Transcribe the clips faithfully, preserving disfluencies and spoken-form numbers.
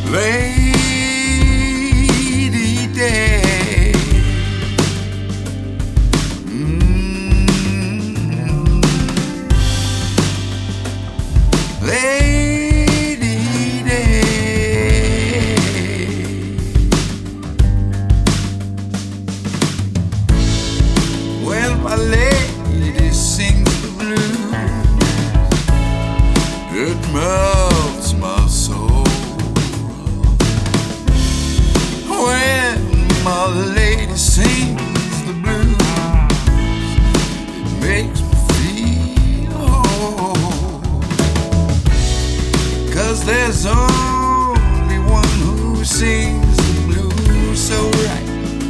Lady Day. Mm. Lady Day. Well, my lady sings the blues, it melts my soul. When my lady sings the blues, it makes me feel whole. 'Cause there's only one who sings the blues so right.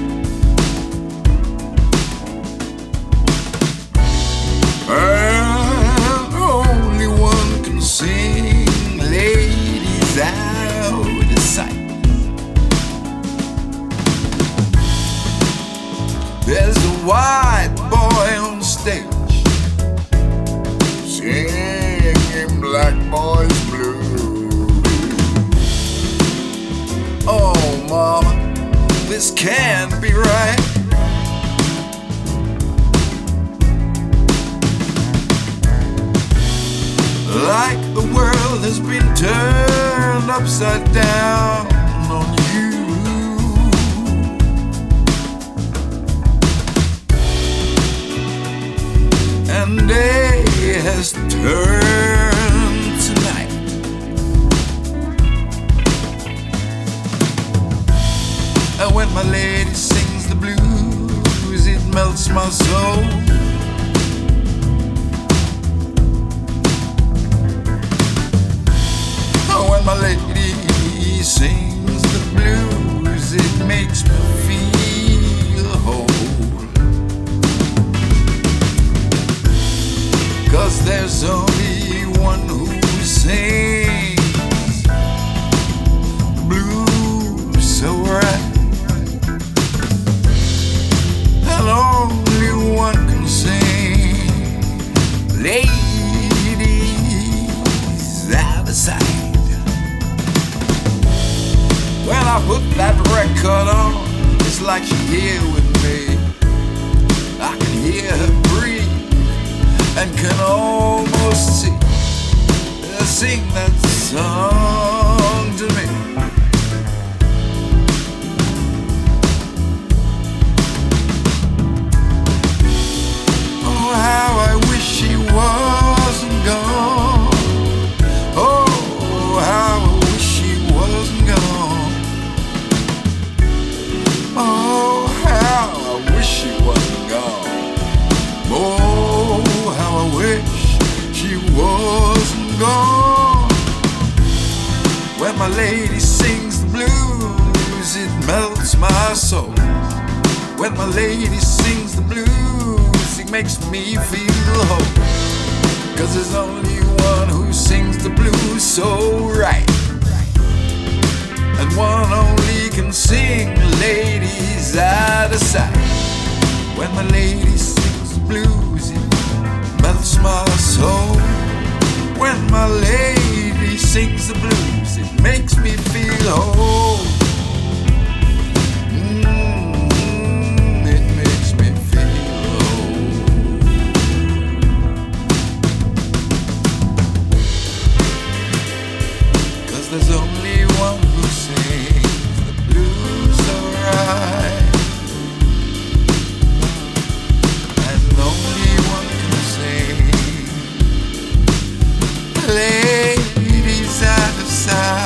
And only one can sing ladies out of sight. There's a white boy on stage singing black boys blues. Oh, mama, this can't be right. Like the world has been turned upside down on you. And day has turned tonight. And when my lady sings the blues, it melts my soul. When my lady sings the blues, it makes me feel whole. 'Cause there's only one who sings the blues so right. And only one can sing ladies out of sight. When I put that record on, it's like she's here with me. I can hear her breathe and can almost see her sing that song to me. Oh, how I wish she wasn't gone. Oh, how I wish she wasn't gone. Oh, how I wish she wasn't gone. Oh, how I wish she wasn't gone. When my lady sings the blues, it melts my soul. When my lady sings the blues, it makes me feel whole. 'Cause there's only one who sings the blues so right. And one only can sing ladies out of sight. When my lady sings the blues, it melts my soul. When my lady sings the blues, it makes me feel whole. Mm, it makes me feel whole. 'Cause there's only one who sings the blues so right. And only one can sing ladies out of sight.